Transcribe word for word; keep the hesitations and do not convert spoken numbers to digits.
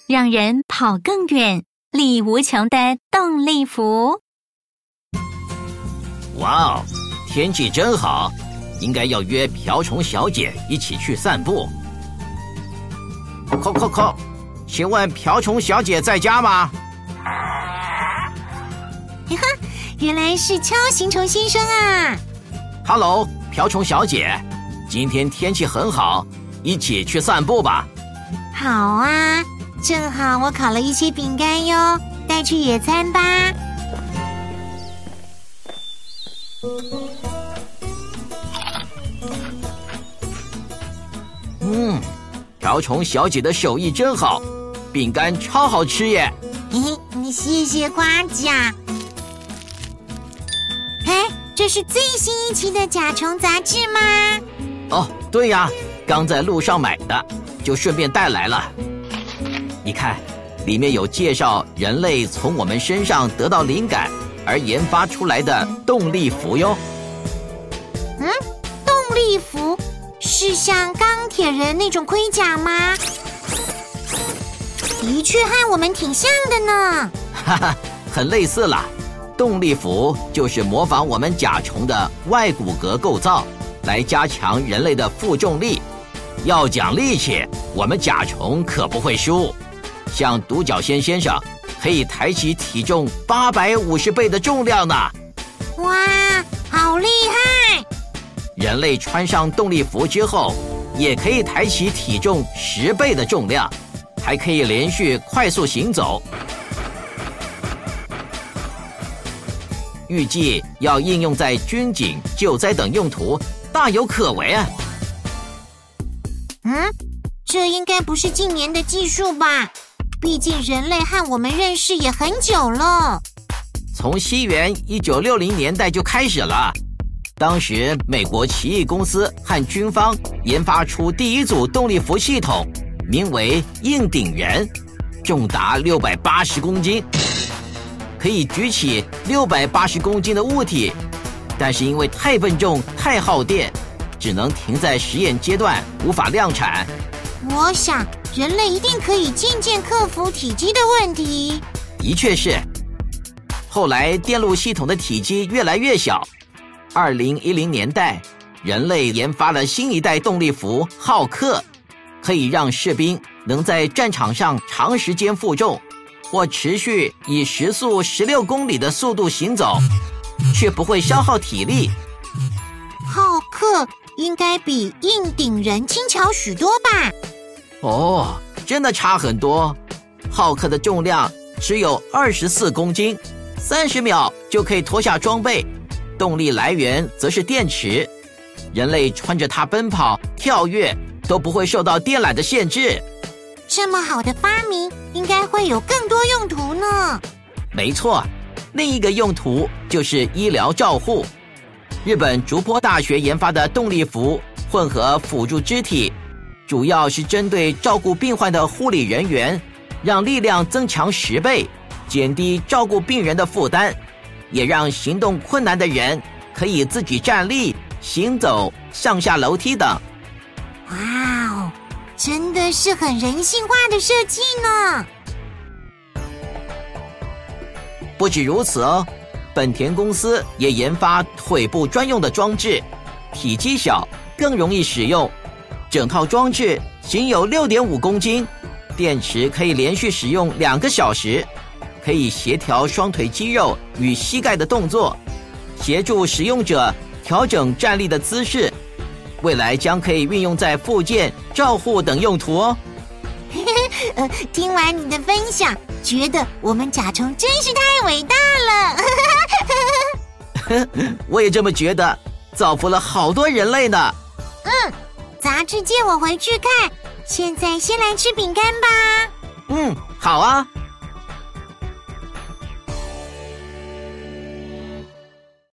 让人跑更远，力无穷的动力服。 哇哦，天气真好，应该要约瓢虫小姐一起去散步。叩叩叩，请问瓢虫小姐在家吗？ 哈哈，原来是锹形虫先生啊 ！Hello， 瓢虫小姐，今天天气很好，一起去散步吧。 好啊，正好我烤了一些饼干哟，带去野餐吧。 嗯，瓢虫小姐的手艺真好，饼干超好吃耶！ 嘿嘿，谢谢夸奖。哎，这是最新一期的甲虫杂志吗？ 哦，对呀，刚在路上买的，就顺便带来了。你看，里面有介绍人类从我们身上得到灵感而研发出来的动力服哟。 嗯，动力服是像钢铁人那种盔甲吗？的确和我们挺像的呢。 哈哈，很类似啦。动力服就是模仿我们甲虫的外骨骼构造，来加强人类的负重力。要讲力气，我们甲虫可不会输。像独角仙先生可以抬起体重八百五十倍的重量呢。 哇，好厉害！ 人类穿上动力服之后，也可以抬起体重十倍的重量，还可以连续快速行走。预计要应用在军警、救灾等用途，大有可为啊！ 嗯，这应该不是近年的技术吧？毕竟人类和我们认识也很久了。 从西元一九六零年代就开始了。当时美国奇异公司和军方研发出第一组动力服系统，名为硬顶人，重达六百八十公斤。可以举起六百八十公斤的物体，但是因为太笨重、太耗电，只能停在实验阶段，无法量产。 我想，人类一定可以渐渐克服体积的问题。 的确是。后来电路系统的体积越来越小。二零一零年代，人类研发了新一代动力服浩克，可以让士兵能在战场上长时间负重，或持续以时速十六公里的速度行走，却不会消耗体力。 浩克应该比硬顶人轻巧许多吧？ 哦，真的差很多。浩克的重量只有二十四公斤，三十秒就可以脱下装备，动力来源则是电池。人类穿着它奔跑、跳跃，都不会受到电缆的限制。 这么好的发明，应该会有更多用途呢。 没错，另一个用途就是医疗照护。日本竹坡大学研发的动力服混合辅助肢体，主要是针对照顾病患的护理人员，让力量增强十倍，减低照顾病人的负担，也让行动困难的人可以自己站立、行走、上下楼梯等。 哇哦！真的是很人性化的设计呢。 不止如此哦，本田公司也研发腿部专用的装置，体积小，更容易使用。整套装置仅有 六点五公斤，电池可以连续使用两个小时，可以协调双腿肌肉与膝盖的动作，协助使用者调整站立的姿势。未来将可以运用在复健、照护等用途哦。 呃，听完你的分享，觉得我们甲虫真是太伟大了。我也这么觉得，造福了好多人类呢。 嗯，杂志借我回去看，现在先来吃饼干吧。 嗯，好啊。